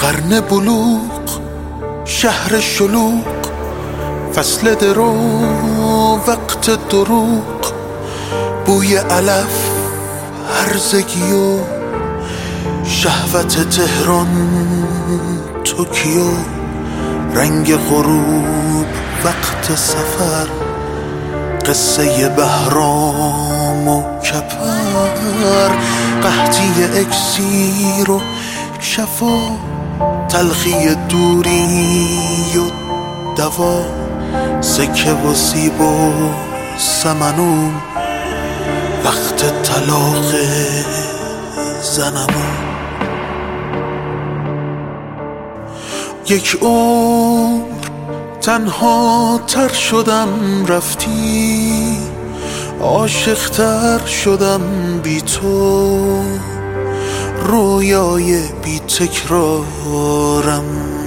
قرن بلوغ، شهر شلوغ، فصل درو، وقت دروغ، بوی علف، هرزگی و شهوت تهران، توکیو، رنگ غروب، وقت سفر، قصه بهرام و کپر، قحطی اکسیر و شفا، تلخی دوری و دوا، سکه و سیب و سمنون، وقت طلاق زنمون. یک عمر تنها تر شدم رفتی، عاشق تر شدم بی تو، رویای بی تکرارم.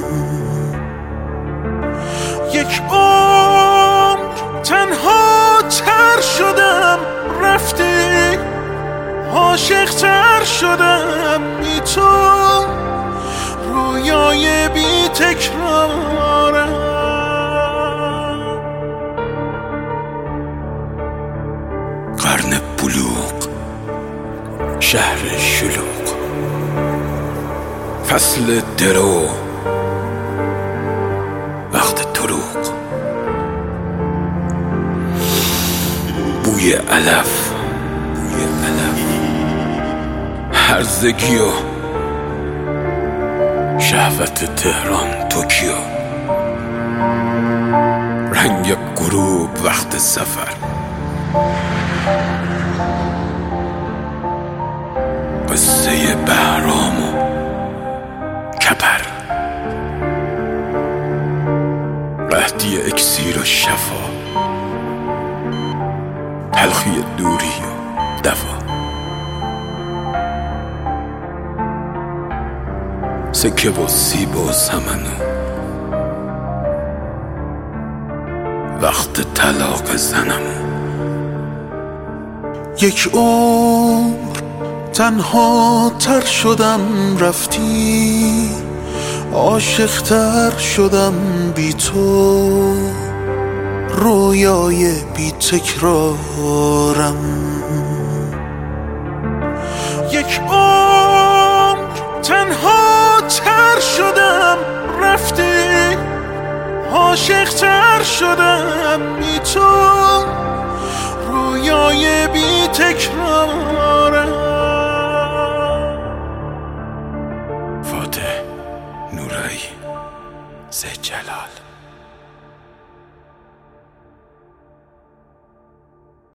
یک عمر تنها تر شدم رفتی، عاشق تر شدم بی تو، رویای بی تکرارم. قرن بلوغ، شهر شلوغ، فصل درو، وقت دروغ، بوی علف، هرزگی و شهوت تهران، توکیو، رنگ غروب، وقت سفر، قصه بهرام و کپر، قحطی اکسیر و شفا، تلخی دوری و دوا، سکه و سیب و سمنو، وقت طلاق زنمون. یک عمر تنها تر شدم رفتی، عاشق تر شدم بی تو، رویای بی تکرارم. یک عمر تنها تر شدم رفتی، عاشق تر شدم بی تو، رویای بی تکرارم. فاتح نورایی، زجلال.